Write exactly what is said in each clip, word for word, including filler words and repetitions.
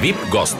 вип гост.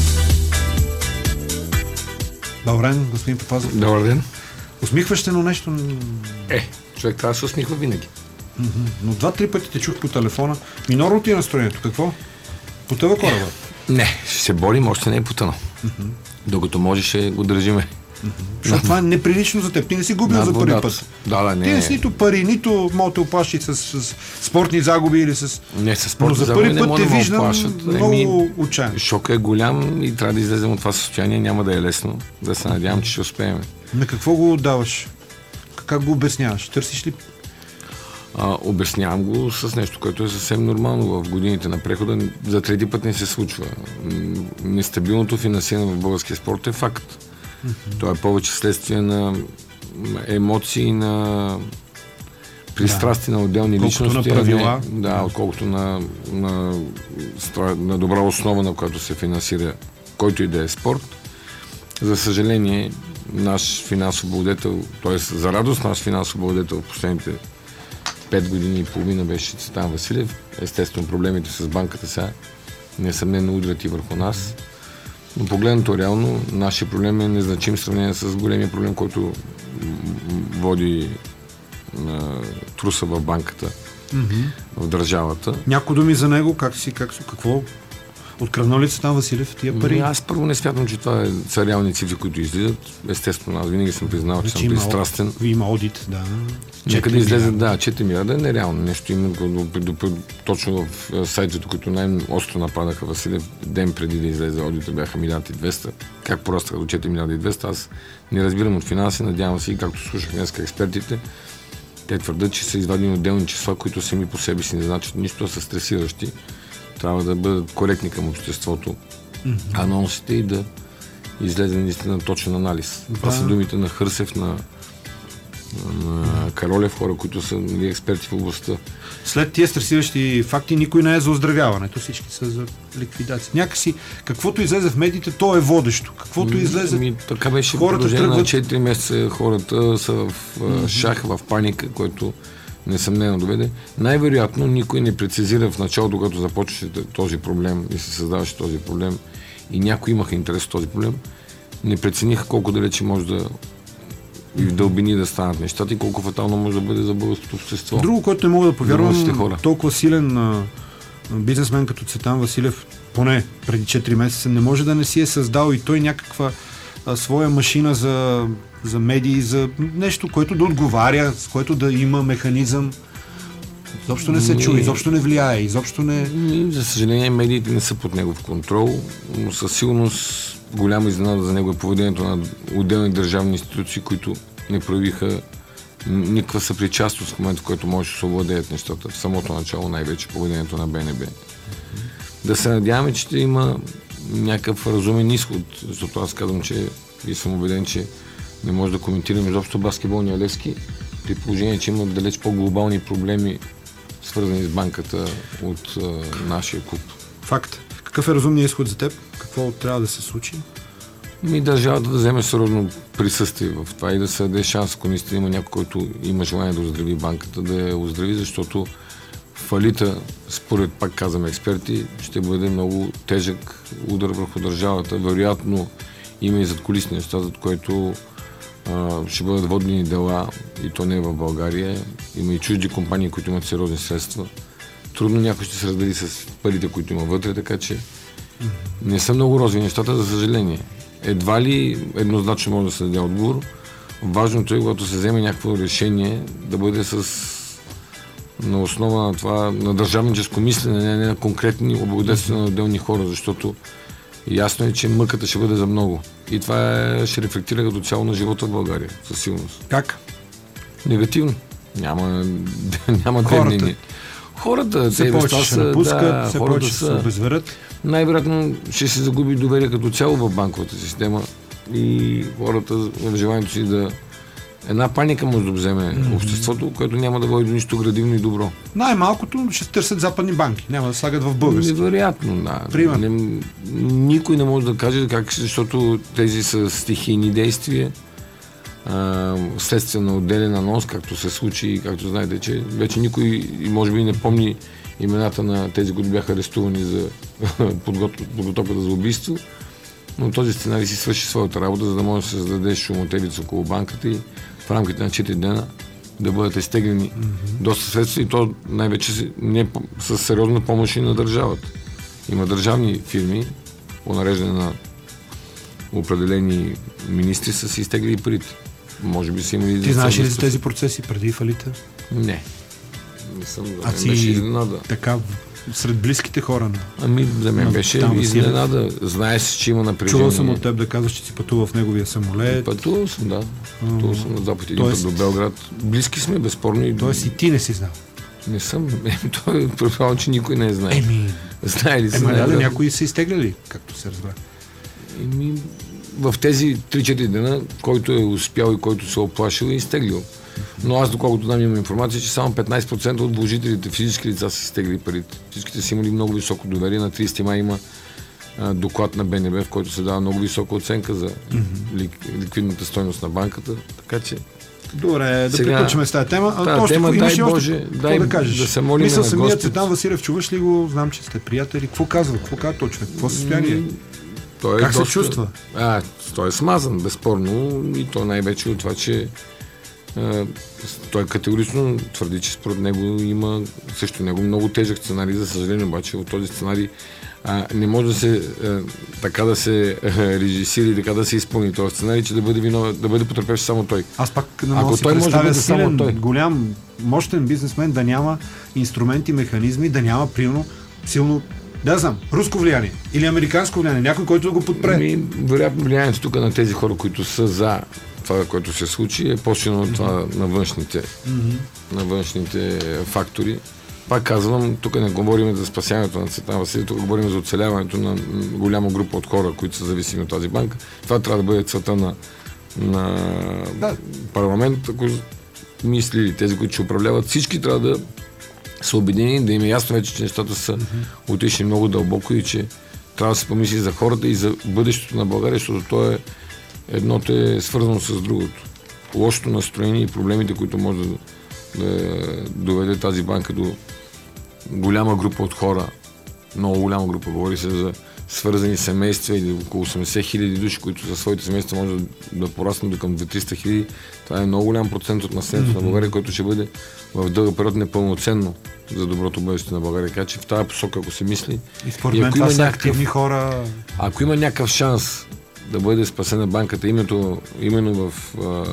Добър ден, господин Папазов. Добър ден. Усмихваще, но нещо... Е, човек трябва да се усмихва винаги. Mm-hmm. Но два-три пъти те чух по телефона. Минорно ти е настроението. Какво? Потъва кораба? Не, ще се борим, още не е потънал. Mm-hmm. Докато може, ще го държиме. Mm-hmm. Защото това е неприлично за теб. Ти не си губил за първи път. Да, да, не. Ти не си нито пари, нито мога да оплаши с, с спортни загуби или с... Не, с спортни загуби не мога да ме оплашат. Много отчаян. Шока е голям и трябва да излезем от това състояние. Няма да е лесно. Да се надявам, че ще успеем. На какво го отдаваш? Как го обясняваш? Търсиш ли? А, обяснявам го с нещо, което е съвсем нормално в годините на прехода. За трети път не се случва. Нестабилното финансиране в българския спорт е факт. Mm-hmm. То е повече следствие на емоции, на пристрастие, да, на отделни колкото личности. На правила. Не, да, отколкото на, на, на добра основа, на която се финансира който и да е спорт. За съжаление, наш финансов благодетел, т.е. за радост наш финансов благодетел в последните пет години и половина беше Цветан Василев. Естествено, проблемите с банката сега несъмнено удрят и върху нас. Но погледнато реално, нашия проблем е незначим в сравнение с големия проблем, който води на труса в банката, mm-hmm. в държавата. Някои думи за него, как си, как си, какво? Открадна ли Цветан Василев тия пари? Аз първо не смятам, че това са реални цифри, които излизат. Естествено, аз винаги съм признал, че съм пристрастен. Има одит, да. Някъде излезе, да, четири милиарда е нереално. Нещо има точно в сайтите, които най-остро нападаха Василев, ден преди да излезе одита бяха милиард и двеста. Как порастаха до четири милиарда и двеста? Аз не разбирам от финанси, надявам се и както слушах днес експертите, те твърдят, че са извадени отделни числа, които сами по себе си не значат нищо, са стресиращи. Трябва да бъдат коректни към обществото, mm-hmm. анонсите и да излезе наистина точен анализ. Да. Това са думите на Хърсев, на, на Каролев, хора, които са нали, експерти в областта. След тия стресиращи факти никой не е за оздравяването, всички са за ликвидация. Някакси, каквото излезе в медиите, то е водещо. Каквото излезе... Ми, така беше продължение тръгват... на четири месеца, хората са в mm-hmm. шах, в паника, който несъмнено доведе. Най-вероятно никой не прецизира в началото, когато започваше този проблем и се създаваше този проблем и някои имаха интерес в този проблем, не прецениха колко далече може да и в дълбини да станат нещата и колко фатално може да бъде за българското общество. Друго, което не мога да повярвам, толкова силен а, бизнесмен като Цветан Василев, поне преди четири месеца, не може да не си е създал и той някаква а, своя машина за за медии, за нещо, което да отговаря, с което да има механизъм. Изобщо не се чува, изобщо не влияе, изобщо не... За съжаление, медиите не са под негов контрол, но със сигурност голяма изненада за него е поведението на отделни държавни институции, които не проявиха никаква съпричастност в момента, в който може да се овладеят нещата. В самото начало най-вече поведението на БНБ. Mm-hmm. Да се надяваме, че ще има някакъв разумен изход, защото аз казвам, че и съм убеден, че не може да коментираме изобщо баскетболния Левски, при положение, че има далеч по-глобални проблеми, свързани с банката от а, нашия клуб. Факт. Какъв е разумният изход за теб? Какво трябва да се случи? Ми държавата да вземе сериозно присъствие в това и да се даде шанс, ако наистина има някой, който има желание да оздрави банката, да я оздрави, защото фалита, според пак казваме експерти, ще бъде много тежък удар върху държавата. Вероятно има и задкулисни неща, за което Uh, ще бъдат водени дела и то не е в България. Има и чужди компании, които имат сериозни средства. Трудно някой ще се раздели с парите, които има вътре, така че mm-hmm. не са много розови нещата, за съжаление. Едва ли еднозначно може да се даде отговор. Важното е, когато се вземе някакво решение, да бъде с на основа на това, на държавническо мислене, не на конкретни облагодетелствия на отделни хора, защото ясно е, че мъката ще бъде за много. И това ще рефлектира като цяло на живота в България, със сигурност. Как? Негативно. Няма, няма хората. Хората, се те повече ще напускат, да, се повече ще се обезверят. Най-вероятно ще се загуби доверие като цяло в банковата система и хората в желанието си да една паника може да вземе mm-hmm. обществото, което няма да води до нищо градивно и добро. Най-малкото ще търсят западни банки, няма да слагат в български. Невероятно, да. Не, никой не може да каже как, защото тези са стихийни действия, а, следствие на отделен анонс, както се случи и както знаете, че вече никой може би не помни имената на тези, които бяха арестувани за подготовката за убийство, но този сценарий си свърши своята работа, за да може да се създаде шумотевица около банката и в рамките на четири дена да бъдат изтеглени mm-hmm. доста средства и то най-вече не с сериозна помощ и на държавата. Има държавни фирми, по нареждане на определени министри, са си изтегли и парите. Може би са имали... Ти знаеш ли за тези процеси преди фалита? Не. Не съм. А си беше изненада. Така сред близките хора на... Ами за мен беше изненада. Знаеш, че има напрежение. Чувал съм от теб да казваш, че си пътувал в неговия самолет. Пътувал съм, да. Пътувал съм на два пъти един път до Белград. Близки сме, безспорно. Тоест и ти не си знал? Не съм. Той е предполагам, че никой не е знае. Еми... Знае ли се? Ема да, някои са изтегляли, както се разбра. Еми... В тези три-четири дена, който е успял и който се оплашил, е изтеглил. Но аз, доколкото дам имам информация, че само петнайсет процента от вложителите, физически лица, са изтегли парите. Всичките са имали много високо доверие. На трийсети май има а, доклад на Б Н Б, в който се дава много висока оценка за mm-hmm. лик, ликвидната стойност на банката. Така че... Добре, да сега, приключим с тази тема. А, тази тема, дай Боже, дай да, кажеш? Да се молим Мисля, на самият Господ. Цветан Василев, чуваш ли го? Знам, че сте приятели. Какво казва? Какво казва точно? Какво състояние? Той как е се доста... чувства? А, той е смазан, безспорно, и то най-вече от това, че а, той категорично твърди, че според него има също него много тежък сценарий. За съжаление, обаче от този сценарий а, не може да се а, така да се а, режисира и така да се изпълни този сценарий, че да бъде виновен, да бъде потърпевш само той. Аз пак не мога да си представя силен, голям, мощен бизнесмен да няма инструменти, механизми, да няма примерно силно, да знам, руско влияние или американско влияние, някой, който да го подпре. Ми, вероятно влиянието тук на тези хора, които са за това, което се случи, е по-силно от това на външните, mm-hmm. на външните фактори. Пак казвам, тук не говорим за спасяването на Цветан Василев, тук говорим за оцеляването на голяма група от хора, които са зависими от тази банка. Това трябва да бъде целта на, на да. парламент, ако мисли тези, които ще управляват. Всички трябва да са обединени, да им е ясно вече, че нещата са mm-hmm. отишли много дълбоко и че трябва да се помисли за хората и за бъдещето на България, защото то е едното е свързано с другото. Лошото настроение и проблемите, които може да, да доведе тази банка до голяма група от хора, много голяма група, говори се за свързани семейства или около осемдесет хиляди души, които за своите семейства може да, да пораснат до към две-триста триста хиляди. Това е много голям процент от населението mm-hmm. на България, който ще бъде в дълъг период непълноценно за доброто бъдеще на България. Така че в тази посока, ако се мисли... И според мен това са активни хора... Ако има някакъв шанс да бъде спасена банката, името, именно в а,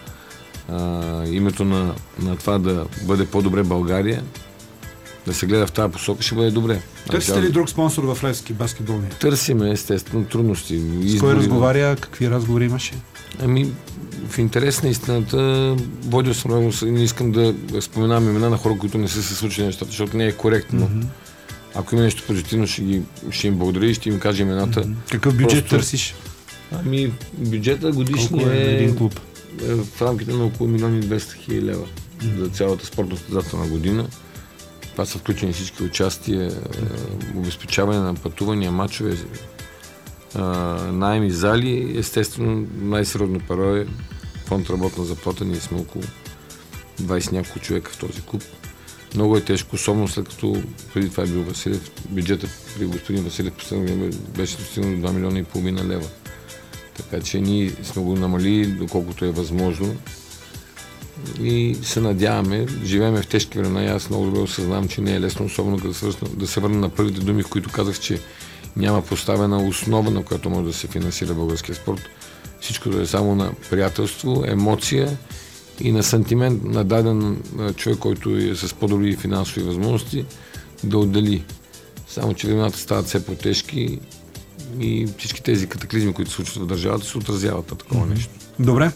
а, името на, на това да бъде по-добре България, да се гледа в тази посока, ще бъде добре. Търсите ли друг спонсор в Левски баскетболния? Търсиме, естествено, трудности. С кой разговаря? Какви разговори имаше? Ами, в интерес на истината, водил съм много, не искам да споменавам имена на хора, които не са се случили нещата, защото не е коректно. Mm-hmm. Ако има нещо позитивно, ще, ги, ще им благодаря и ще им кажа имената. Mm-hmm. Какъв бюджет Просто... търсиш? Ами, бюджета годишния е един клуб? Е в рамките на около милион и двеста хиляди лева mm-hmm. за цялата спортно-състезателна година. Това са включени всички участия, mm-hmm. обезпечаване на пътувания, мачове, наеми, зали. Естествено, най-сериозно перо е фонд работна заплата. Ние сме около двайсет няколко човека в този клуб. Много е тежко, особено след като преди това е бил Василев. Бюджетът при господин Василев последно беше достигнал до два милиона и половина лева. Така че ние сме го намалили доколкото е възможно и се надяваме. Живеем в тежки времена и аз много добре осъзнавам, че не е лесно, особено да се, да се върна на първите думи, в които казах, че няма поставена основа, на която може да се финансира българския спорт. Всичкото е само на приятелство, емоция и на сантимент на даден човек, който е с по-добри финансови възможности, да отдели. Само че времената стават все по-тежки и всички тези катаклизми, които се случват в държавата, се отразяват на такова нещо. Добре.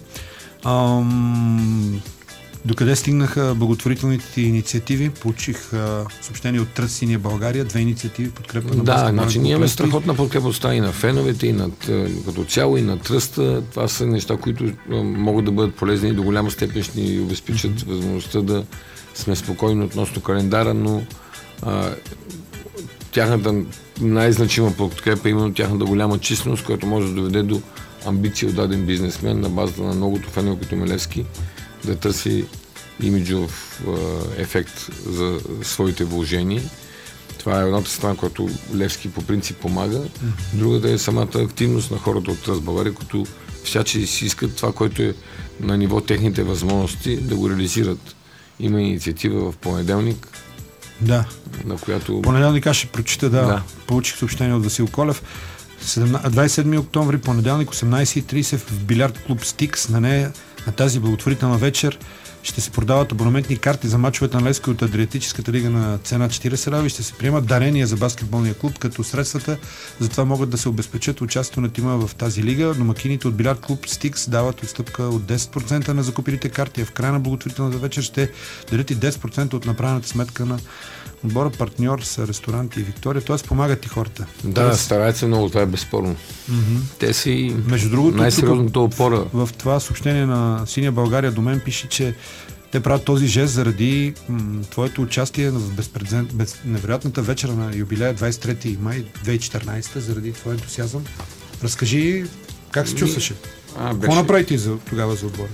Ам... Докъде стигнаха благотворителните ти инициативи? Получих а, съобщение от Тръст Синя България, две инициативи подкрепа на Да, значи ние имаме страхотна подкрепа от страна и на феновете, и на, като цяло, и на Тръста. Това са неща, които а, могат да бъдат полезни и до голяма степен ще ни обезпечат mm-hmm. възможността да сме спокойни относно календара, но а, тяхната най-значима подкрепа е именно тяхната голяма численост, която може да доведе до амбиция от даден бизнесмен на базата на многото фенове като Милевски да търси имиджов ефект за своите вложения. Това е едната страна, която Левски по принцип помага. Другата е самата активност на хората от Тръст България, които всячи си искат това, което е на ниво техните възможности да го реализират. Има инициатива в понеделник, да. на която... Понеделник аз ще прочита, да. да. Получих съобщение от Васил Колев. двадесет и седми октомври, понеделник, осемнадесет и тридесет в билярд клуб Стикс. На нея, на тази благотворителна вечер, ще се продават абонаментни карти за мачовете на Левски от Адриатическата лига на цена четиридесет лева и ще се приемат дарения за баскетболния клуб, като средствата за това могат да се обезпечат участието на тима в тази лига. Домакините от билярд клуб Стикс дават отстъпка от десет процента на закупилите карти, а в края на благотворителната вечер ще дадат и десет процента от направената сметка на отбора. Партньор са ресторанти и Виктория, т.е. помагат и хората. Да, Тоест... стараят се много, това е безспорно. Mm-hmm. Те са и между другото, най-сериозната опора. В това съобщение на Синя България до мен пише, че те правят този жест заради м- твоето участие в безпредзент, без, невероятната вечера на юбилея двадесет и трети май две хиляди и четиринадесета, заради твой ентусиазъм. Разкажи как се чувстваше? А, беше... Какво направи ти за, тогава за отбора?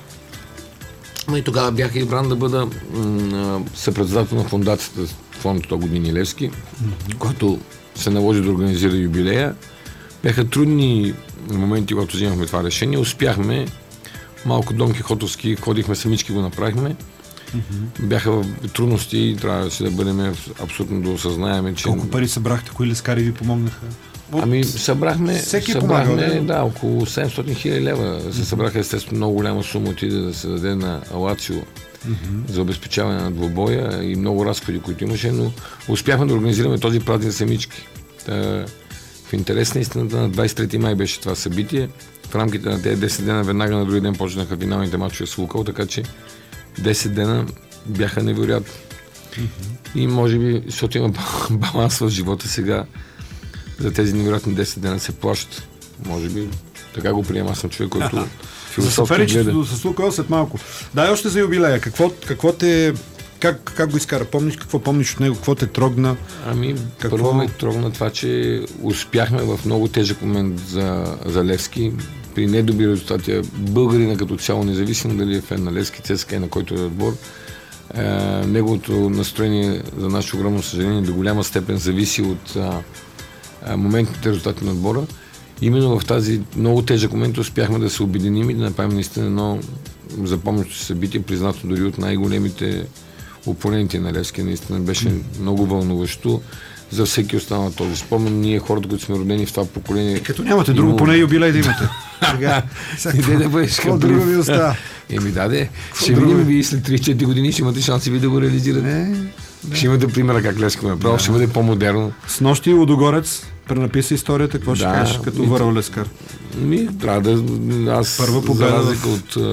И тогава бях избран да бъда м- съпредседател на фондацията Фонд сто години Левски, mm-hmm. който се наложи да организира юбилея. Бяха трудни моменти, когато взимахме това решение. Успяхме. Малко Дон Кихотовски, ходихме самички, го направихме. Mm-hmm. Бяха трудности и трябваше да бъдем абсолютно да осъзнаеме, че... Колко пари събрахте? Кои лескари ви помогнаха? От... Ами събрахме, Всеки събрахме помага, да? да, около седемстотин хиляди лева. Mm-hmm. Се събраха естествено много голяма сума, отиде да се даде на Алацио mm-hmm. за обезпечаване на двубоя и много разходи, които имаше, но успяхме да организираме този празник самички. Та, в интерес на истината на двадесет и трети май беше това събитие. В рамките на тези десет дена веднага на други ден почнаха финалните мачове с Лукъл, така че десет дена бяха невероятни. Mm-hmm. И може би, защото има баланс в живота сега, за тези невероятни десет дена се плащат. Може би така го приема. Аз съм човек, който философски гледа. С Лукъл след малко. Да, още за юбилея. Какво, какво те... Как, как го изкара? Помниш какво помниш от него? Какво те трогна? Ами, какво... първо ме трогна това, че успяхме в много тежък момент за, за Левски. При недобри резултати. Българина като цяло, независимо дали е фен на Левски, ЦСКА, на който е отбор, е, неговото настроение, за наше огромно съжаление, до голяма степен зависи от а, а, моментните резултати на отбора. Именно в тази много тежък момент успяхме да се обединим и да направим наистина едно запомнящо събитие, признато дори от най-големите опоненти на Левски. Наистина беше mm. много вълнуващо за всеки останал този спомен. Ние, хората, които сме родени в това поколение... И като нямате друго, поне юбилей да имате. Сега, сега, да бъдеш какво друго ви остава? Еми даде, ще видим ви след три-четири години, ще имате шанси ви да го реализирате. Не, да. Ще имате примера как Левски ме направил, да. Ще бъде по-модерно. С нощи Лудогорец пренаписа историята, какво да, ще кажеш като върл лескар? Ми, трябва да... Аз, първа победа за разлика в... от...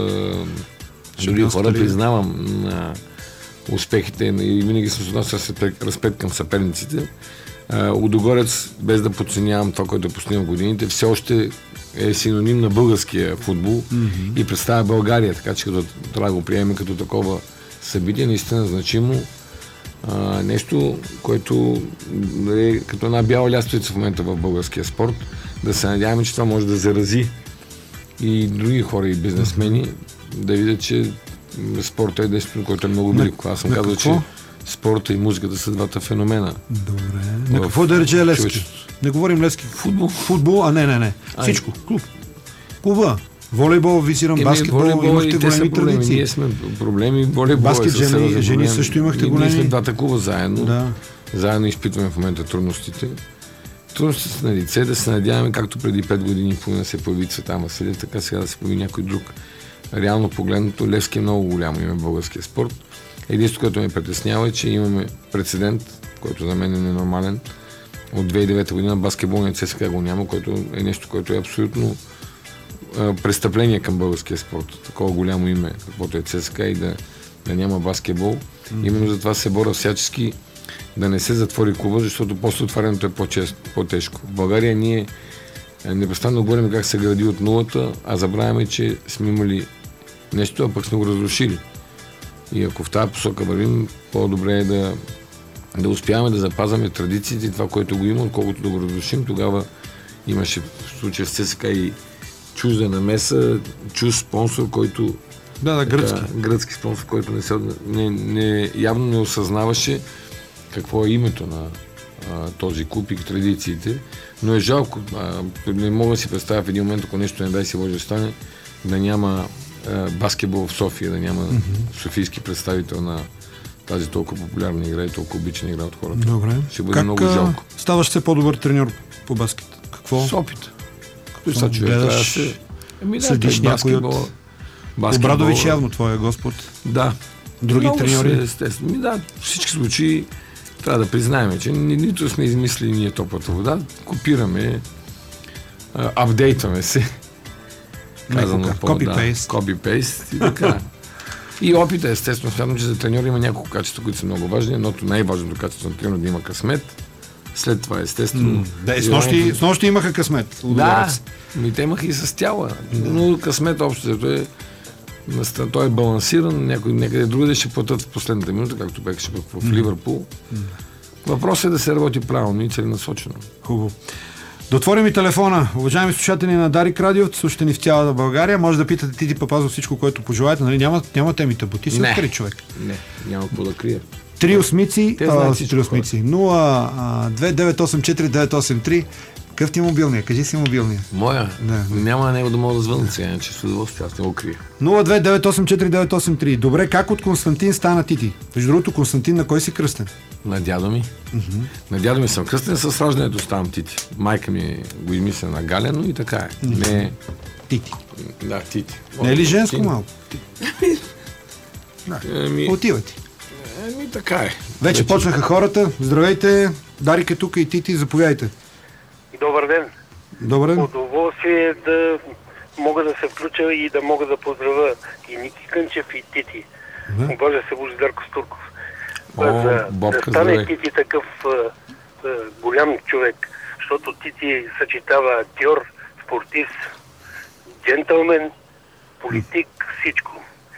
Дори хора признавам на успехите и винаги съм с отнася респект към съперниците. Лудогорец, без да подценявам това, което е постигнал в годините, все още е синоним на българския футбол mm-hmm. и представя България, така че като трябва да го приемем като такова събитие, наистина значимо. А, нещо, което е като една бяла лястовица в момента в българския спорт. Да се надяваме, че това може да зарази и други хора и бизнесмени, mm-hmm. да видят, че спорта е нещо, което е много велико. Аз съм казал, че спорта и музиката са двата феномена. Добре. На какво да рече Левски? Не говорим Левски. Футбол. Футбол, а не, не, не. Всичко. Клуб. Клуба. Волейбол, визирам, баскетбол, волейбол, имахте големи традиции. Ние сме проблеми, волейбол баскет, е жени, жени също имахте големи. Ние сме двата клуба заедно. Да. Заедно изпитваме в момента трудностите. Трудностите са на лице, да се надяваме, както преди пет години половина се появи Цветан Василев, така сега да се появи някой друг. Реално погледното, Левски е много голямо име в българския спорт. Единството, което ме притеснява е, че имаме прецедент, който за мен е ненормален. От две хиляди и девета година баскетболния ЦСКА го няма, което е нещо, което е абсолютно а, престъпление към българския спорт. Такова голямо име, каквото е ЦСКА и да, да няма баскетбол. Mm-hmm. Именно затова се боря всячески да не се затвори клуба, защото после отварянето е по-често, по-тежко. В България ние непрестанно говорим как се гради от нулата, а забравяме, че сме имали нещо, а пък сме го разрушили. И ако в тази посока вървим, по-добре е да, да успяваме да запазваме традициите и това, което го има, отколкото да го разрушим. Тогава имаше в случая с ЦСКА и чужда намеса, чуж спонсор, който... Да, да, гръцки. Така, гръцки спонсор, който не се, не, не, явно не осъзнаваше какво е името на а, този клуб и традициите, но е жалко. А, не мога да си представя в един момент, ако нещо не дай си може да стане, да няма а, баскетбол в София, да няма mm-hmm. софийски представител на тази толкова популярна игра и толкова обичана игра от хората. Добре. Ще бъде как, много жалко. Ставаш все по-добър треньор по баскет? Какво? С опит. Като сега човек трябва да се... Ами да, следиш някой от... Обрадович явно твоя Господ. Да. Други много треньори? Естествено. Да, всички случаи трябва да признаем, че ни, нито сме измислили ние топлата вода, копираме, а, апдейтваме се. Казано по копи-пейст. Копи-пейст и така. И опита, естествено, смятам, че за треньор има няколко качества, които са много важни. Едното най-важното качество на треньор да има късмет. След това, естествено... Mm, да, с нощи, с нощи имаха късмет. Да, ми те имаха и с тяла. Да. Но късмет общо е, той е балансиран, някой, някъде другаде ще платят в последната минута, както беше в mm. Ливърпул. Mm. Въпросът е да се работи правилно и целенасочено. Хубаво. Да отворим и телефона. Уважаеми слушатели на Дарик Радио, слушате ни в цялата България. Може да питате Тити Папазов всичко, което пожелаете. Нали? Няма, няма темите бути. Си откри човек. Не, няма какво да крия. Три осмици, а, три осмици. нула две девет осем четири девет осем три. Какъв ти е мобилния? Кажи си мобилния. Моя? Да. Няма на него да мога да звънна сега, че с удоволствие, аз не го крия. нула две девет осем четири девет осем три. Добре, как от Константин стана Тити? Между другото, Константин, на кой си кръстен? На дядо ми. Uh-huh. На дядо ми съм кръстен, с раждането ставам Тити. Майка ми го измисля на Галя, и така е. Uh-huh. Не... Тити. Да, Тити. Не е ли женско Тити? Малко? Да. Еми... Отива ти. Еми, така е. Вече, Вече почнаха хората. Здравейте, Дарик е тук и Тити, заповядайте. Добър ден. Добър ден. Удоволствие да мога да се включа и да мога да поздравя и Ники Кънчев и Тити. Да. Боже се Божидар Костурков. О, за Бобка, да стане здравей. Тити такъв а, а, голям човек, защото Тити съчетава актьор, спортист, джентълмен, политик, всичко.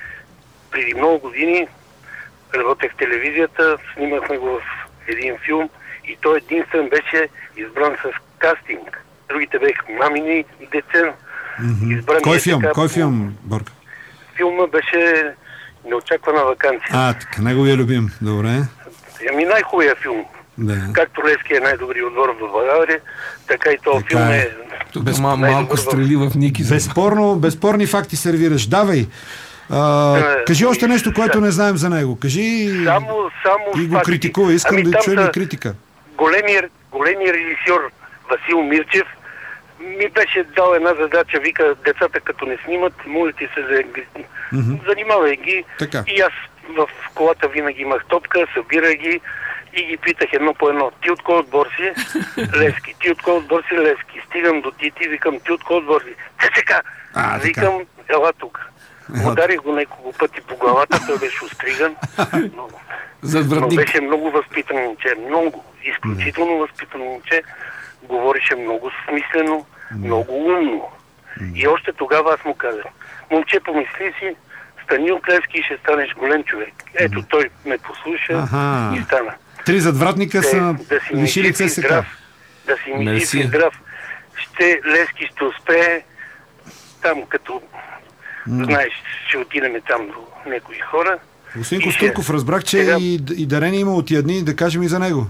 Преди много години работех в телевизията, снимахме го в един филм и той единствен беше избран с кастинг. Другите бяха мамини деца. Mm-hmm. Кой филм? Така, Кой филм, Борка? Филма беше Неочаквана ваканция. А, така, неговия любим. Добре. Ами най-хубавия филм. Да. Както Левски е най-добри отбор в България, така и този филм е... Тук без ма- малко стрели в Ники. Безспорно, безспорни факти сервираш. Давай. А, а, кажи още нещо, което не знаем за него. Кажи само, само и го критикува. Искам ами, да чуем и критика. Големия, големия режисьор Васил Мирчев ми беше дал една задача, вика, децата като не снимат, молите се за mm-hmm. занимавай ги. Така. И аз в колата винаги имах топка, събирах ги и ги питах едно по едно. Ти от кой отбор си? Левски. Ти от кой отбор си? Левски. Стигам до Тити, викам, ти от кой отбор си? ЦСКА. Викам, ела тук. Ударих го няколко пъти по главата, той беше остриган. Но, но беше много възпитано момче. Много. Изключително възпитано момче. Говореше много смислено, много умно. И още тогава аз му казах, момче, помисли си, стани от Левски и ще станеш голем човек. Ето той ме послуша ага. И стана. Три задвратника Те, са да лишили ЦСКА. Да си ми си здрав. Ще, Левски ще успее там, като mm. знаеш, ще отидем там до някои хора. Господин Костурков, ще... разбрах, че сега... и, и дарение има от ядни, да кажем и за него.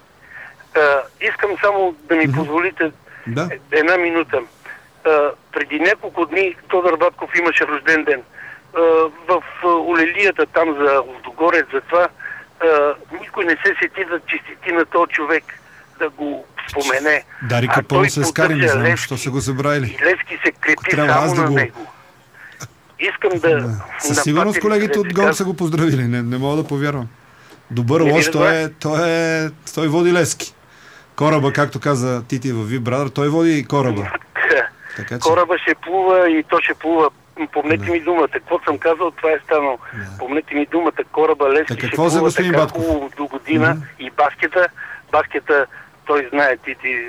А, искам само да ми mm-hmm. позволите да. една минута. А, преди няколко дни Тодор Батков имаше рожден ден. А, в Олелията там за Лудогорец, за това а, никой не се сети да честити на този човек, да го спомене. Дарика пълно се скари, не знам, що са го забравили. И Левски се крепи само да на го... него. Искам да... да. Със сигурност колегите от ГОН са го поздравили, не, не мога да повярвам. Добър лош, той е, той е... Той води Левски. Кораба, както каза Тити във Ви Брадър, той води и кораба. Така, че... Кораба ще плува и то ще плува. Помнете да. ми думата. Какво съм казал, това е станало. Да. Помнете ми думата. Кораба Левски ще плува така хубаво до година. Mm-hmm. И баскета. Баскета, той знае, Тити.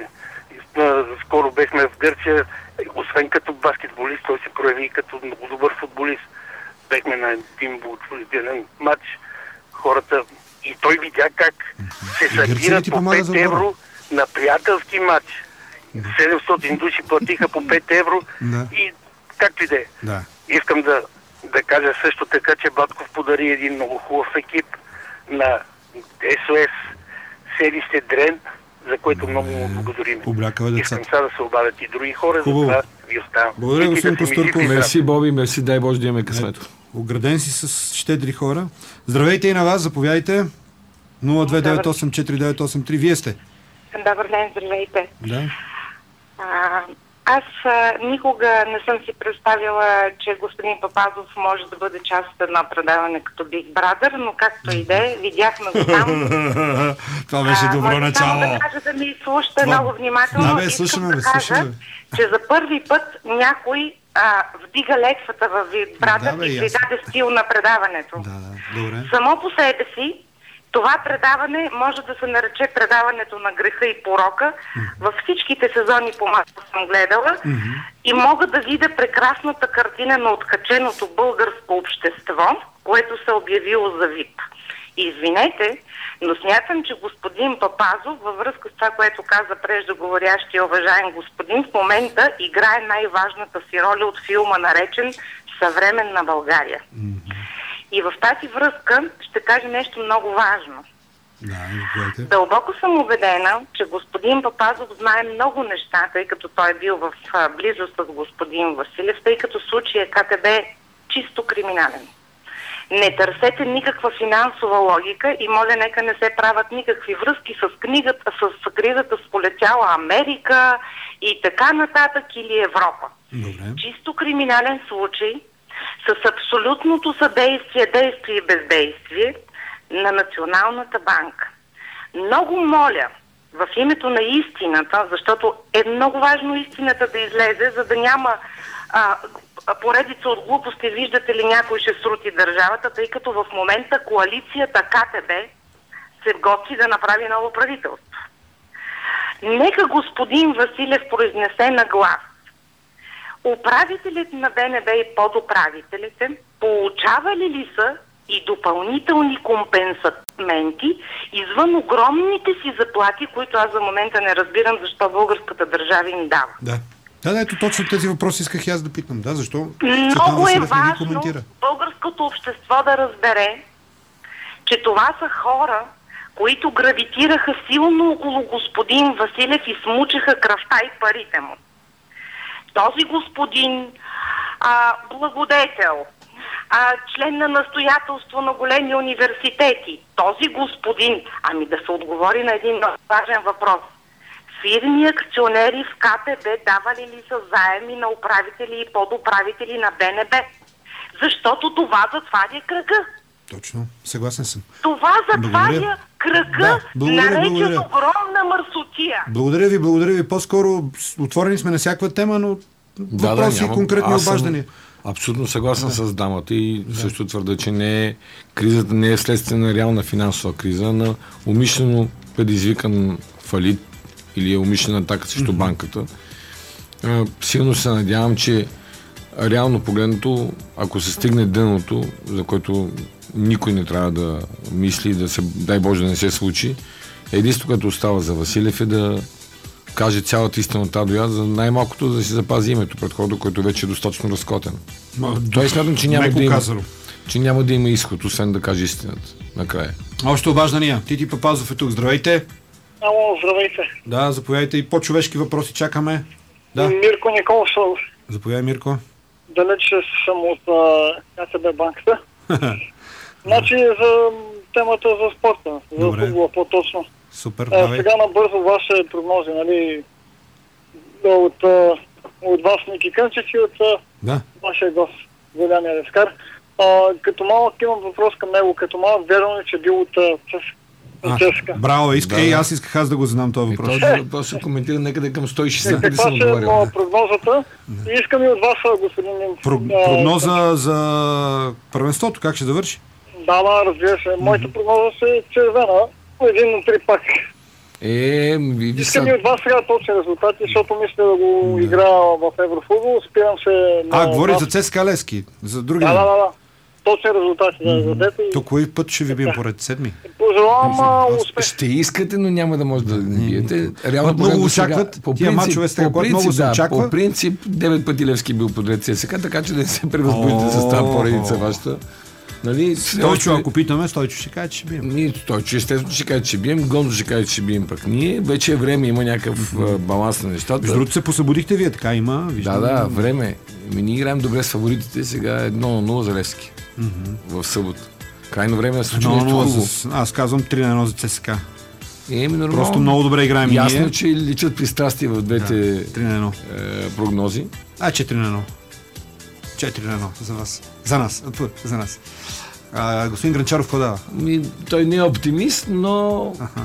Скоро бехме в Гърция. Освен като баскетболист, той се прояви като много добър футболист. Бехме на един благотворителен матч. Хората... И той видя как mm-hmm. се събират по пет евро на приятелски матч. седемстотин души платиха по пет евро да. И както и да е. Да. Искам да, да кажа също така, че Батков подари един много хубав екип на ес о ес Сели сте дрен, за което много му благодарим. Облякава децата. Искам сега да се обадят и други хора, Хубаво. за това ви оставам. Благодаря, господин Костурков. Мерси, Боби, мерси, дай Боже да имаме късмето. Ограден си с щедри хора. Здравейте и на вас, заповядайте. нула две девет осем четири девет осем три. Вие сте. Добър ден, здравейте. Да. А, аз а, никога не съм си представила, че господин Папазов може да бъде част от едно предаване като Big Brother, но както и да е, видяхме го там. Това беше добро а, начало. Може да кажа да ми слушате Това... много внимателно. Да, бе, Искам слушаме, да кажа, слушаме. че за първи път някой а, вдига летвата в Big Brother да, бе, и си даде стил на предаването. Да, да, добре. Само по себе си това предаване може да се нарече предаването на греха и порока. Mm-hmm. Във всичките сезони по масата съм гледала mm-hmm. и мога да видя прекрасната картина на откаченото българско общество, което се обявило за вип. Извинете, но смятам, че господин Папазов, във връзка с това, което каза преждеговорящия уважаем господин, в момента играе най-важната си роля от филма, наречен "Съвременна България". Mm-hmm. И в тази връзка ще кажа нещо много важно. Да, Дълбоко съм убедена, че господин Папазов знае много неща, тъй като той е бил в близост с господин Василев, тъй като случая КТБ е чисто криминален. Не търсете никаква финансова логика и моля, нека не се правят никакви връзки с книгата, с кризата сполетяла Америка и така нататък или Европа. Добре. Чисто криминален случай с абсолютното съдействие, действие и бездействие на Националната банка. Много моля, в името на истината, защото е много важно истината да излезе, за да няма а, поредица от глупости, виждате ли някой ще срути държавата, тъй като в момента коалицията КТБ се готви да направи ново правителство. Нека господин Василев произнесе на глас: управителите на БНБ и подуправителите получавали ли са и допълнителни компенсаменти извън огромните си заплати, които аз за момента не разбирам защо българската държава им дава. Да. Да, да, ето точно тези въпроси исках и аз да питам. Да, защо? Много е важно българското общество да разбере, че това са хора, които гравитираха силно около господин Василев и смучаха кръвта и парите му. Този господин а, благодетел, а, член на настоятелство на големи университети, този господин, ами да се отговори на един много важен въпрос. Фирми акционери в КТБ давали ли са заеми на управители и подуправители на БНБ? Защото това затваря кръга. Точно, съгласен съм. Това затваря кръга, да, наречен огромна мърсотия. Благодаря ви, благодаря ви. По-скоро отворени сме на всякаква тема, но да, въпроси да, и конкретни обаждания. Абсолютно съгласен да. с дамата и да. също твърда, че не е, кризата не е следствие на реална финансова криза, на умишлено предизвикан фалит или е умишлена атака срещу mm-hmm. банката. А, силно се надявам, че реално погледнато, ако се стигне дъното, за което никой не трябва да мисли, да се, дай Боже да не се случи, единството, което остава за Василев е да каже цялата истина от Адоя, за най-малкото да си запази името пред хората, което вече е достатъчно разкотено. Той смятам, че няма, да има, че няма да има изход, освен да каже истината накрая. Още обаждания. Тити Папазов е тук. Здравейте. Ало, здравейте. Да, заповядайте и по-човешки въпроси чакаме. Да. Мирко Николов. Заповядай, Мирко. Далеч съм от КТБ банката. Значи за темата за спорта, за Добре. футбола по-точно. Супер, е, сега набързо ваше прогнози, нали, от, от вас Ники Кънчев и от да. вашия гост, голямия лескар. А, като малък имам въпрос към него. Като малък вярвам ли, че бил от Ческа? Браво, иска, да, и аз исках аз да го знам този въпрос. Този въпрос се коментира некъде към сто и шестдесет. Каква ще е прогнозата? И искам и от вас, господин Про, Прогноза за първенството, как ще завърши? Да, да, разбира се. Моята mm-hmm. прогноза е червена. Един на три пак. Е, види Искам и от вас сега точни резултати, защото мисля да го да. игра в Еврофутбол. Спирам се на... А, говори за ЦСКА Левски. За други... Да, да, да. Точни резултати да mm-hmm. дадете. То кой път ще ви бием поред седми? Пожелавам успех. Ще искате, но няма да може да биете. Реално много очакват. Тия мачове с тега, много се очаква. По принцип, девет пъти Левски бил подред ЦСКА, така че да се превъзбудите с тази поредица вашата. Нали, Стойчо, ако питаме, Стойчо ще каже, че ще бием. Ние, Стойчо, естествено ще каже, че бием, Гондо ще каже, че ще бием пък ние. Вече е време, има някакъв mm-hmm. баланс на нещата. Между другото се посъбудихте вие, така има. Виждам, да, да, време. Ми ние играем добре с фаворитите, сега едно на нула за Левски. Mm-hmm. В събота. Крайно време да се случи нещо хубаво. Аз казвам три на едно за ЦСКА. Е, ми нормално. Просто много добре играем. Ясно, ние. че личат пристрастия в двете да, три на едно. Е, прогнози. А, четири на едно. четири на едно за вас. За нас. Атвър, за нас. А, господин Гранчаров, какво дава? Ми, той не е оптимист, но... Аха.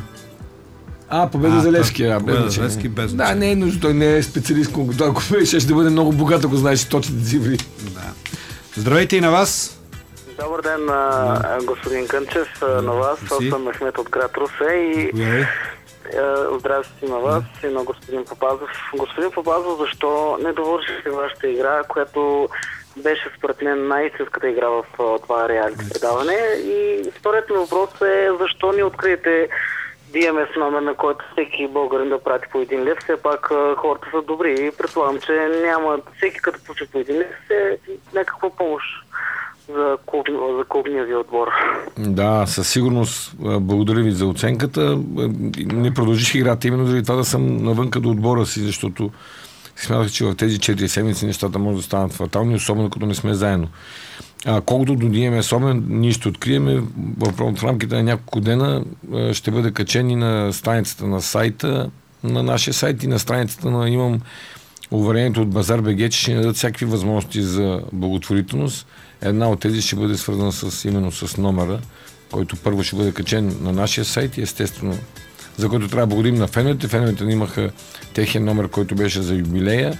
А, победа а, за Левски. А, победа за Левски без значение. Да, не е нужно. Той не е специалист. Ако беше, ще бъде много богат, ако знаеш точните цифри. Да. Здравейте и на вас. Добър ден, да. господин Кънчев, да. на вас. Аз съм Мехмет от град Русе и yeah. здравейте на вас yeah. и на господин Папазов. Господин Папазов, защо не довършихте вашата игра, която беше според мен най-истинската игра в това реалити предаване? И вторият ми въпрос е защо не откриете Ди Ем Ес номер, на който всеки българин да прати по един лев. Все пак хората са добри и предполагам, че няма всеки като получи по един лев е някаква помощ за, клуб, за клубния ви отбор. Да, със сигурност. Благодаря ви за оценката. Не продължих играта именно заради това да съм навънка до отбора си, защото смятах, че в тези четири седмици нещата може да станат фатални, особено като не сме заедно. А, колкото до Ди Ем Ес, ние ще откриеме в, в рамките на няколко дена, ще бъде качени на страницата на сайта, на нашия сайт и на страницата на имам уверението от Базар БГ, че ще ни дадат всякакви възможности за благотворителност. Една от тези ще бъде свързана с, именно с номера, който първо ще бъде качен на нашия сайт и естествено, за който трябва да благодарим на феновете. Феновете имаха техен номер, който беше за юбилея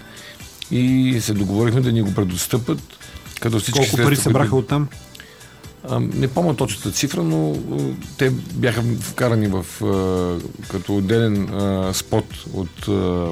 и се договорихме да ни го предостъпат. Като всички колко пари се браха които... оттам? А, не помня точната цифра, но те бяха вкарани в а, като отделен а, спот от а,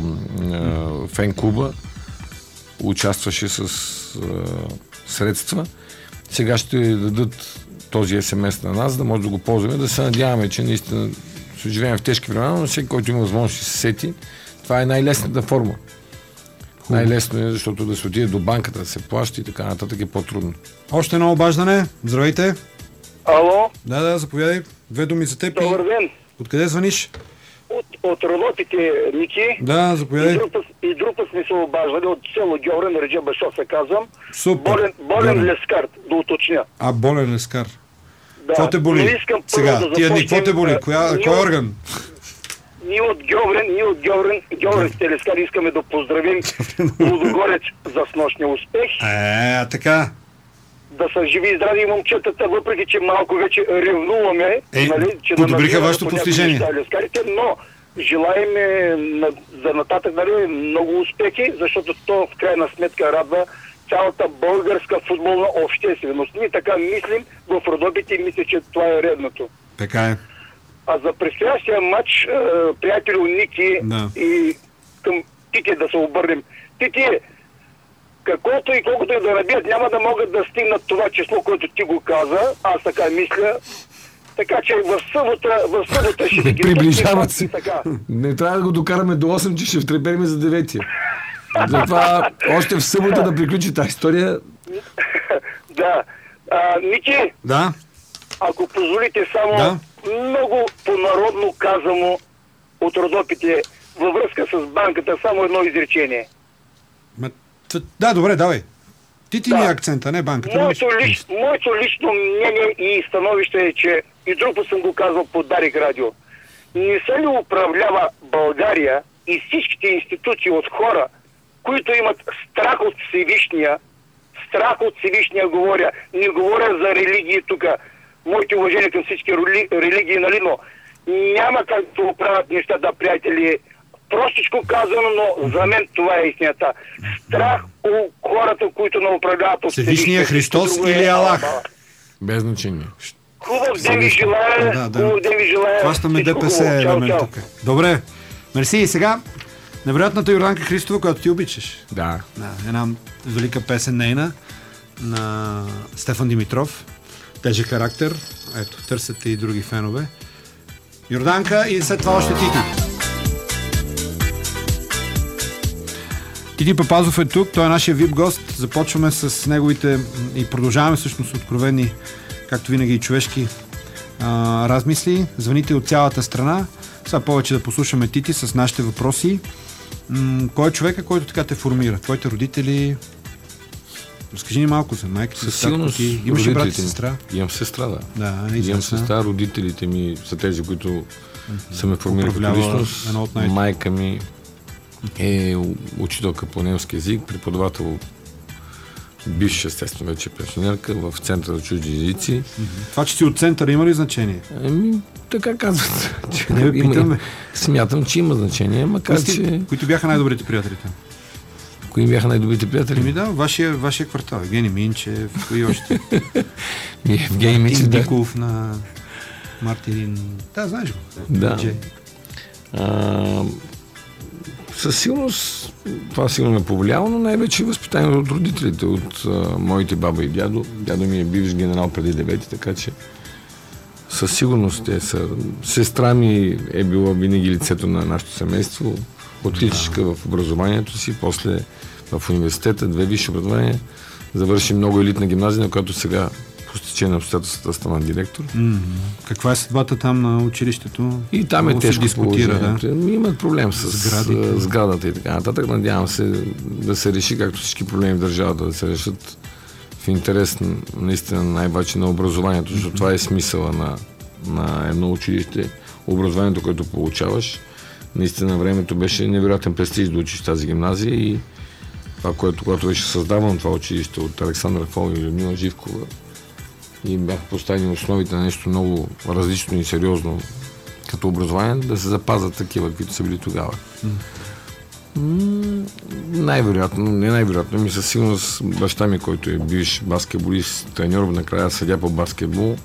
а, фен-клуба. Участваше с а, средства. Сега ще дадат този ес ем ес на нас, да може да го ползваме, да се надяваме, че наистина живеем в тежки времена, но всеки, който има възможност да се сети, това е най-лесната форма. Хубаво. Най-лесно е, защото да се отиде до банката, да се плаща и така нататък е по-трудно. Още едно обаждане. Здравейте. Ало? Да, да, заповядай. Две думи за теб. Добър ден. Откъде звъниш? От, от Родопите, Ники. Да, заповядай. И друг, път, и друг път сме се обаждали от село Гьоврен, Реджа Башо се казвам. Супер. Болен, болен лескар, да уточня. А, болен лескар. Да. Какво те боли? Сега, да тия дни, какво те боли? Коя, кой орган? Ние от Гьоврен, ние от Гьоврен, Гьовренските лескари искаме да поздравим Лудогорец за снощния успех. Е, а така. Да са живи и здрави момчетата, въпреки че малко вече ревнуваме. Е, нали, че подобриха да вашето постижение. Лескарите, но желаем на, за нататък нали, много успехи, защото то в крайна сметка радва цялата българска футболна общественост. Ние така мислим в Родопите и мисля, че това е редното. Така е. А за предстоящия матч, приятелю Ники да. И към Тити да се обърнем. Тити, каквото и колкото и да набият, няма да могат да стигнат това число, което ти го каза. Аз така мисля. Така че в събота, в събота ще ги приближават се. Не трябва да го докараме до осем, че ще втрепериме за деветия. Затова още в събота да приключи тази история. Да. А, Ники? Да. Ако позволите само да. Много по-народно казано от Родопите във връзка с банката, само едно изречение. Ма, да, добре, давай. Ти ти да. Ми акцента, не банката. Моето, лич, моето лично мнение и становище е, че и друг път съм го казал по Дарик Радио. Не се ли управлява България и всичките институции от хора, които имат страх от Всевишния, страх от Всевишния говоря, не говоря за религии тук, моите уважения към всички религии, нали, но няма как да оправят нещата, приятели. Простичко казано, но за мен това е истината. Страх у хората, които не управляват от Всевишния Христос или Аллах? Без значение. Хубав ден ви желая. Да, да. Хубав ден ви желая. Хващаме ДПС елемент тук. Добре. Мерси. И сега невероятната Йорданка Христова, която ти обичаш. Да. Да. Една велика песен нейна на Стефан Димитров. Тежък характер. Ето, търсете и други фенове. Йорданка и след това още Тити. Тити Папазов е тук. Той е нашия вип гост. Започваме с неговите и продължаваме всъщност откровени както винаги и човешки а, размисли. Звъните от цялата страна. Сега повече да послушаме Тити с нашите въпроси. М- кой е човека, който така те формира? Твоите родители? Разкажи ни малко за майка си. Със сигурност ти. Имаш ли брат и сестра? Имам сестра, да. Да, Имам сестра, родителите ми са тези, които mm-hmm. са ме формирали като личност. Майка ми е учителка по немски език, преподавател, бивша, естествено вече пенсионерка в Центъра за чужди езици. Mm-hmm. Това, че си от центъра, има ли значение? Еми, така казват. Че не има, питаме. Смятам, че има значение, макар Кости, че... Които бяха най-добрите приятели там? Кои бяха най-добрите приятели? Еми да, вашия, вашия квартал. Евгений Минчев, кои още? Евгений Минчев, да. Диков на Мартирин. Да, знаеш го. Да. А, със сигурност това сигурно ме повлияло, но най-вече възпитание от родителите, от а, моите баба и дядо. Дядо ми е бивш генерал преди девети, така че със сигурност те са. Сестра ми е била винаги лицето на нашето семейство. Отличичка в образованието си, после в университета, две висши образования, завърши много елитна гимназия, на която сега по стечение на обстоятелствата стана директор. Mm-hmm. Каква е съдбата там на училището? И там е тежко дискутира, да. Имат проблем с Сградите. сградата и така нататък. Надявам се да се реши, както всички проблеми в държавата, да се решат в интерес наистина най-баче на образованието, защото mm-hmm. това е смисъла на, на едно училище. Образованието, което получаваш. Наистина на времето беше невероятен престиж да учиш тази гимназия и това, което когато беше създавано това училище от Александър Фол и Людмила Живкова и бяха поставени основите на нещо много различно и сериозно като образование, да се запазят такива, каквито са били тогава. Mm. М- най-вероятно, не най-вероятно, ми със сигурност баща ми, който е бивш баскетболист, треньор, накрая съдия по баскетбол,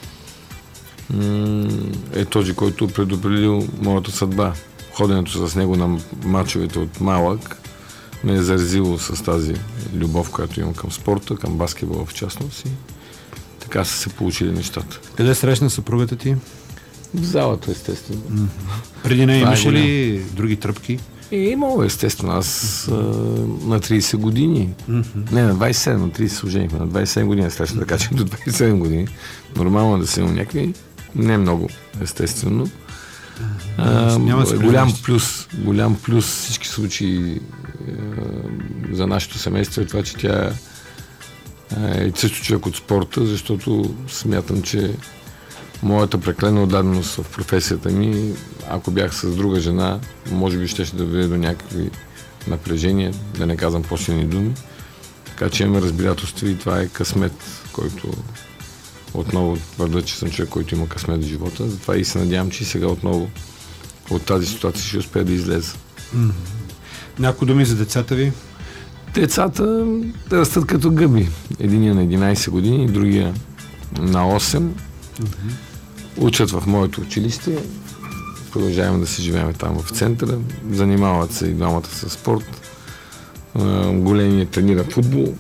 м- е този, който предопределил моята съдба. Ходенето с него на мачовете от малък ме е заразило с тази любов, която имам към спорта, към баскетбола в частност и така са се получили нещата. Къде срещна съпругата ти? В залата, естествено. Mm-hmm. Преди нея имаше е ли други тръпки? Е, имало, естествено. Аз а, на трийсет години, mm-hmm. не, на двайсет и седем, на трийсет се оженихме, на двайсет и седем години срещна, така че до двайсет и седем години. Нормално е да се има някакви, не много, естествено. А, голям плюс, голям плюс всички случаи е, за нашето семейство е това, че тя е също човек от спорта, защото смятам, че моята преклена отдаденост в професията ми, ако бях с друга жена, може би ще ще доведе до някакви напрежения, да не казвам по-силни думи. Така че имаме разбирателство и това е късмет, който отново твърда, че съм човек, който има късмет в живота. Затова и се надявам, че сега отново от тази ситуация ще успея да излеза. Mm-hmm. Някои думи за децата ви? Децата да растат като гъби. Единия на единайсет години, другия на осем. Mm-hmm. Учат в моето училище. Продължаваме да си живеем там в центъра. Занимават се и двамата със спорт. Големият тренира футбол.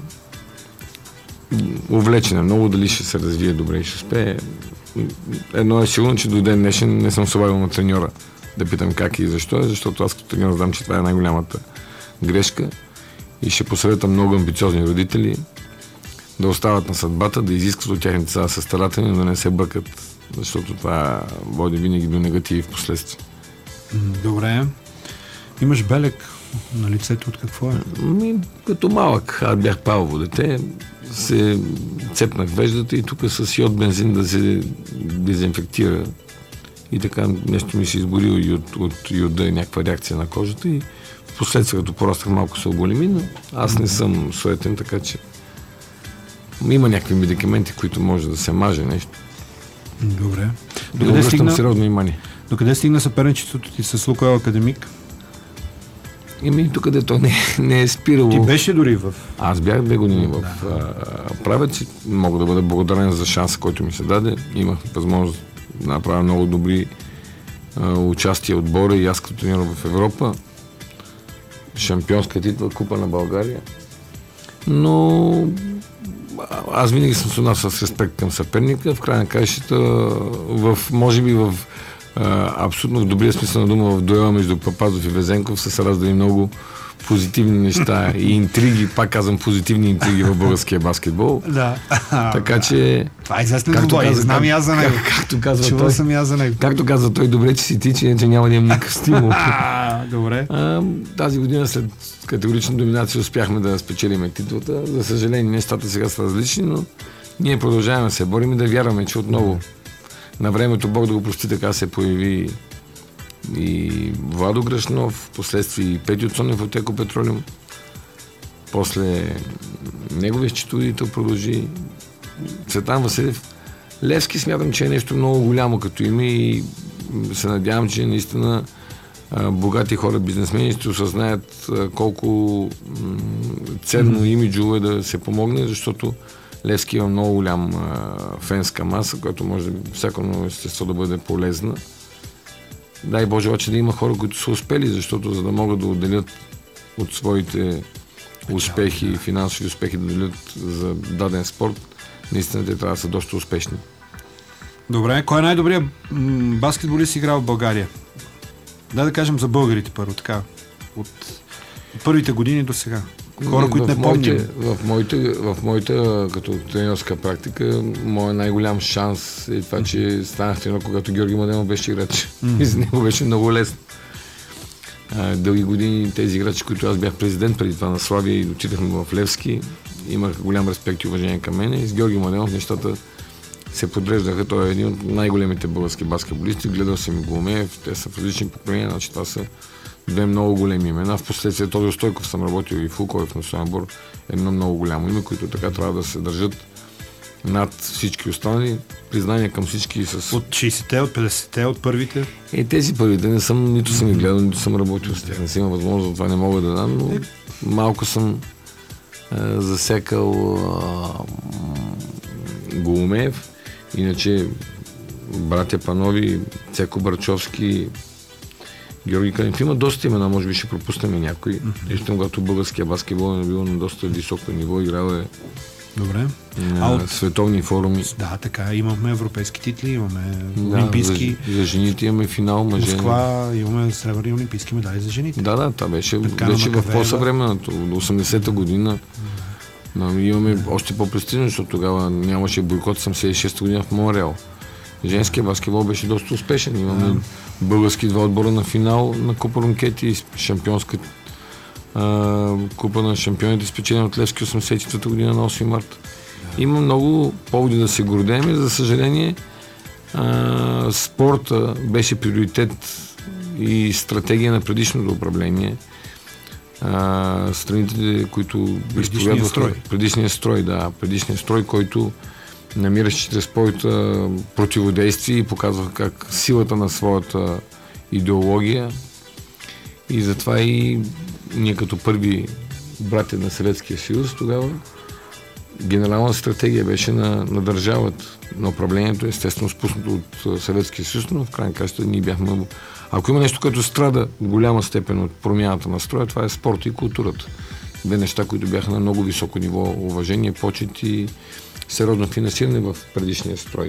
Увлечен е много, дали ще се развие добре и ще успее. Едно е сигурно, че до ден днешен не съм се обадил на треньора да питам как и защо е, защото аз като треньор знам, че това е най-голямата грешка и ще посъветвам много амбициозни родители да остават на съдбата, да изискват от тяхните деца със старателни, да не се бъркат, защото това води винаги до негативи в последствие. Добре. Имаш белег на лицето от какво е? Ми, като малък. Аз бях палово дете. Се цепнах веждата и тук с йод бензин да се дезинфектира. И така нещо ми се изборило и от, от йода и някаква реакция на кожата. И в последствие, като порастах, малко се оголеми, но аз не съм суетен, така че има някакви медикаменти, които може да се маже нещо. Добре. Да обръщам стигна... сериозно внимание. До къде стигна съперничеството ти с Лукойл Академик? Еми, тук където не, не е спирало. Ти беше дори в... Аз бях две години в да. Правец и мога да бъда благодарен за шанса, който ми се даде. Имах възможност да направя много добри а, участия отбора и аз като тренер в Европа. Шампионска титла, Купа на България. Но аз винаги съм се отнасял с респект към съперника. В край на краищата, в, може би в Uh, абсолютно в добрия смисъл на дума в дуела между Папазов и Везенков са се раздали много позитивни неща и интриги, пак казвам позитивни интриги в българския баскетбол. Да. Така че... Това е известен двубой, знам и аз за него. Как, както казва Чувал той, съм и аз за него. Както казва той, добре, че си ти, че, че няма да имам никакъв стимул. Добре. А, тази година след категорична доминация успяхме да спечелиме титлата. За съжаление, нещата сега са различни, но ние продължаваме да се борим и да вярваме, че отново на времето, Бог да го прости, така се появи и Владо Грашнов, последствие и Петю Цонев от Екопетролиум. После неговия счетоводител продължи Цветан Василев. Левски смятам, че е нещо много голямо като име и се надявам, че наистина богати хора, бизнесмени ще осъзнаят колко ценно имиджово е да се помогне, защото Левски има много голям фенска маса, която може всяко ново естество да бъде полезна. Дай Боже, обаче да има хора, които са успели, защото за да могат да отделят от своите успехи и финансови успехи да отделят за даден спорт, наистина те трябва да са доста успешни. Добре, кой е най-добрият баскетболист играл в България? Да да кажем за българите първо, така. От първите години до сега. Хора, които не помним. В моите, в моята като тренерска практика, моят най-голям шанс е това, че станах тренер, когато Георги Младенов беше играч. Mm-hmm. И за него беше много лесно. А, дълги години тези играчи, които аз бях президент преди това на Славия и отидахме в Левски, имах голям респект и уважение към мен. И с Георги Младенов нещата се подреждаха. Той е един от най-големите български баскетболисти. Гледал съм и Големеев, те са в различни поколения, значи това са две много големи имена. Впоследствие Тодор Стойков съм работил и в Лукойл, в национален отбор. Едно много голямо име, които така трябва да се държат над всички останали. Признания към всички с... От шейсетте, от петдесетте, от първите? Е, тези първите не съм, нито съм ги гледал, нито съм работил с тях. Не си има възможност, за това не мога да дам, но малко съм е, засекал е, Големеев. Иначе братя Панови, Цеко Барчовски, Георги Канев. Има доста имена, може би ще пропуснем някой. Mm-hmm. когато българския баскетбол е бил на доста високо ниво, играл е Добре. на а от... световни форуми. Да, така. Имаме европейски титли, имаме да, олимпийски. За, за жените имаме финал, мъже. Москва, имаме сребърни олимпийски медали за жените. Да, да, това беше, беше в по-съвременното. До осемдесета година. Но имаме още по-престижно, защото тогава нямаше бойкот. седемдесет и шеста година в Монреал. Женския баскетбол беше доста успешен. Имаме yeah. български два отбора на финал на Купа Рункети и шампионска а, Купа на шампионите, спечелена от Левски осемдесет и четвърта година на осми март. Yeah. Има много поводи да се гордеем. За съжаление, а, спорта беше приоритет и стратегия на предишното управление. Uh, страните, които предишния строй. Предишния строй, да. Предишния строй, който намираше чрез своята противодействие и показваха как силата на своята идеология. И затова и ние като първи братя на Съветския съюз, тогава генерална стратегия беше на, на държавата, на управлението, естествено спуснато от Съветския съюз, но в крайна каща ние бяхме... Ако има нещо, което страда в голяма степен от промяната на строя, това е спорта и културата. Две неща, които бяха на много високо ниво уважение, почет и сериозно финансиране в предишния строй.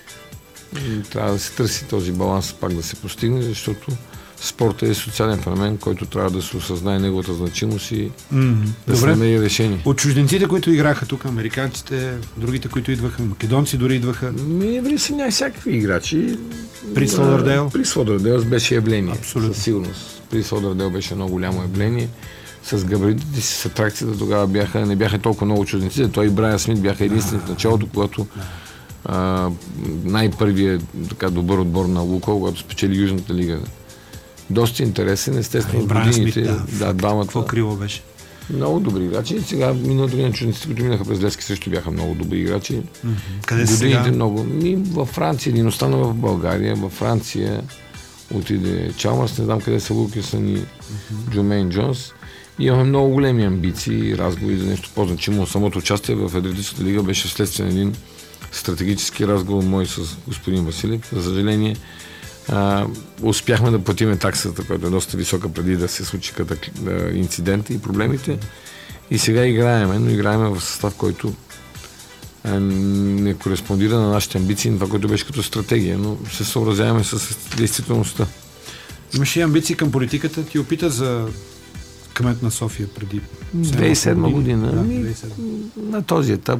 И трябва да се търси този баланс пак да се постигне, защото спортът е социален феномен, който трябва да се осъзнае неговата значимост и mm-hmm. да Добре. се намери решение. От чужденците, които играха тук, американците, другите, които идваха, македонци дори идваха. Ми, евреи са някакви играчи. Прис Лодърдейл? Прис Лодърдейл беше явление. Абсолютно. Със сигурност. Прис Лодърдейл беше много голямо явление. С габаритите си, с атракцията тогава бяха, не бяха толкова много чужденците. Той и Брайан Смит бяха единствени в началото, когато а, най-първият така добър отбор на Лукойл, когато спечели Южната лига. Доста интересен, естествено, в годините. Да, да, двамата. Какво крило беше? Много добри играчи. Сега миналата година чужденците, които минаха през Левски, също бяха много добри играчи. Mm-hmm. Къде са сега? Много. Ми, във Франция, един остана в България. Във Франция отиде Чалмърс, не знам къде са Лукесън и mm-hmm. Джумейн Джонс. И имаме много големи амбиции, разговори за нещо по-значимо. Самото участие в Адриатическата лига беше вследствие на един стратегически разговор мой с господин Василев. За съжаление, Uh, успяхме да платиме таксата, която е доста висока преди да се случи като uh, инциденти и проблемите. И сега играеме, но играеме в състав, който uh, не кореспондира на нашите амбиции, на това, което беше като стратегия, но се съобразяваме с действителността. Имаше и амбиции към политиката. Ти опита за кмет на София преди две хиляди и седма година. Да, две хиляди и седма. На този етап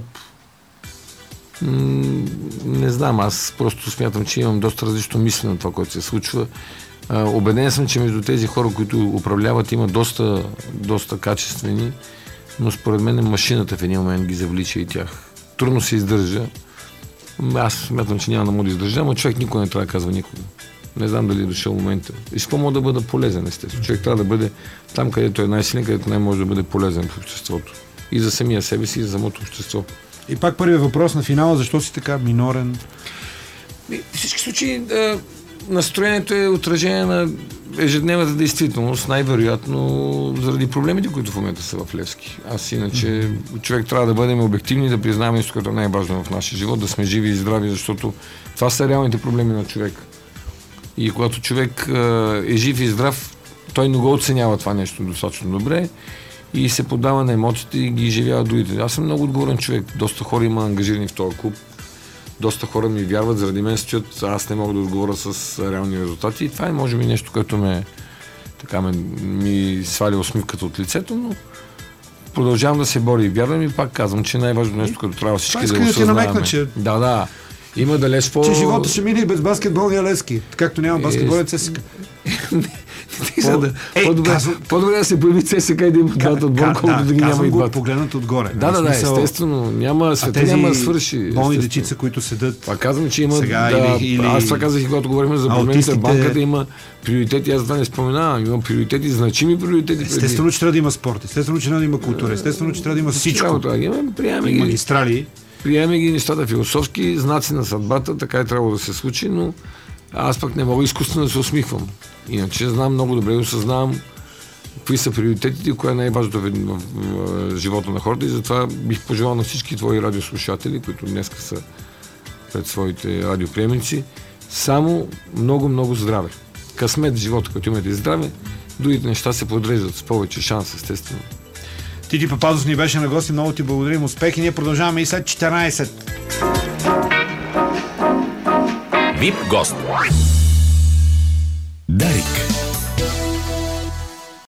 м- не знам, аз просто смятам, че имам доста различно мислене на това, което се случва. А, убеден съм, че между тези хора, които управляват, има доста, доста качествени, но според мен машината в един момент ги завлича и тях. Трудно се издържа. Аз смятам, че няма да му да издържа, но човек никой не трябва да казва никога. Не знам дали е дошъл момента. И спо мога да бъда полезен, естествено. Човек трябва да бъде там, където е най-силен, където най може да бъде полезен в обществото. И за самия себе си, и за самото общество. И пак първият въпрос на финала, защо си така минорен? В всички случаи настроението е отражение на ежедневната действителност, най-вероятно заради проблемите, които в момента са в Левски. Аз иначе mm-hmm. човек трябва да бъдем обективни, да признаваме нещо, което е най-важно в нашия живот, да сме живи и здрави, защото това са реалните проблеми на човек. И когато човек е жив и здрав, той не го оценява това нещо достатъчно добре и се подава на емоциите и ги изживява другите. Аз съм много отговорен човек. Доста хора има ангажирани в този клуб. Доста хора ми вярват, заради мен стоят, аз не мога да отговоря с реални резултати. И това е, може би, нещо, което ме, така, ме, ми сваля усмивката от лицето, но продължавам да се боря и вярвам и пак казвам, че най-важно нещо, което трябва всички да осъзнаваме. Че... Да, да. Има далеч по... Че живота ще мине и без баскетболния Левски. Както няма баскетболен ЦСКА. По-добре да се появи ЦСКА и да има двата отбора, колкото да ги няма и двата. Погледнат отгоре. Да, да, да, естествено. Няма, света няма да свърши. Болни дечица, които седат. Това казвам, че има... Аз това казах и когато говорим за промените в банката, има приоритети. Аз това не споменавам. Има приоритети, значими приоритети. Естествено, че трябва да има спорт. Естествено, че трябва да има култура. Естествено, че трябва да има всичко. Приемаме ги. Магистрали. Приеме ги нещата философски, знаци на съдбата, така е трябвало да се случи, но аз пък не мога изкуствено да се усмихвам. Иначе знам много добре, осъзнавам какви са приоритетите и кое е най-важното в, в, в, в живота на хората и затова бих пожелал на всички твои радиослушатели, които днес са пред своите радиоприемници, само много-много здраве. Късмет в живота, като имате здраве, другите неща се подреждат с повече шанс, естествено. Тити Папазов ни беше на гости, много ти благодарим, успехи. Ние продължаваме и след четиринайсет. Вип гост. Дарик.